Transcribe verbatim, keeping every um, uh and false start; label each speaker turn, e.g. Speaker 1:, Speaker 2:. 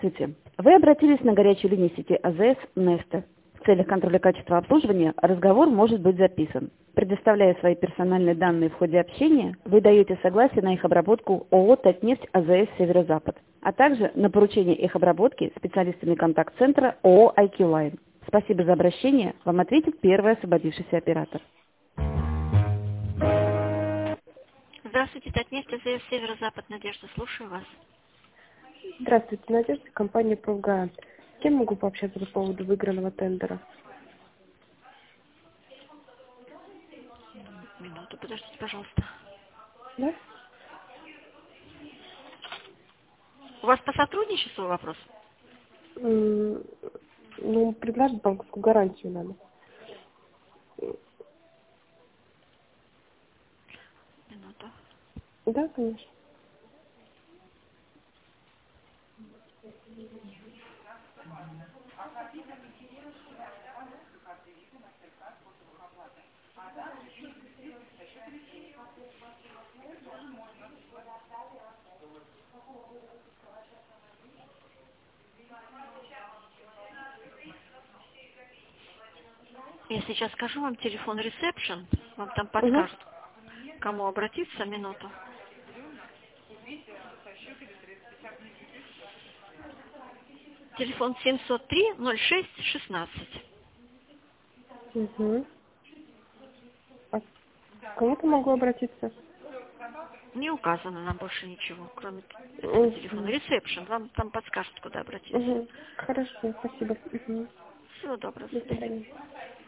Speaker 1: Здравствуйте. Вы обратились на горячую линию сети АЗС Neste. В целях контроля качества обслуживания разговор может быть записан. Предоставляя свои персональные данные в ходе общения, вы даете согласие на их обработку ООО «Татнефть АЗС Северо-Запад», а также на поручение их обработки специалистами контакт-центра ООО ай кью Line. Спасибо за обращение. Вам ответит первый освободившийся оператор.
Speaker 2: Здравствуйте, Татнефть, АЗС Северо-Запад, Надежда, слушаю вас.
Speaker 3: Здравствуйте, Надежда, компания «Профгарант». С кем могу пообщаться по поводу выигранного тендера?
Speaker 2: Минуту, подождите, пожалуйста.
Speaker 3: Да?
Speaker 2: У вас по сотрудничеству вопрос?
Speaker 3: М, Ну, предложить банковскую гарантию надо.
Speaker 2: Минуту.
Speaker 3: Да, конечно.
Speaker 2: Я сейчас скажу вам телефон ресепшн, вам там
Speaker 3: Угу.
Speaker 2: подскажут, кому обратиться, минуту. Телефон семьсот три ноль шесть шестнадцать.
Speaker 3: Угу. А к кому-то могу обратиться?
Speaker 2: Не указано нам больше ничего, кроме этого телефона.
Speaker 3: Угу.
Speaker 2: Ресепшн, вам там подскажут, куда обратиться.
Speaker 3: Угу. Хорошо, спасибо. Угу.
Speaker 2: Всего доброго,
Speaker 3: До
Speaker 2: до свидания.
Speaker 3: свидания.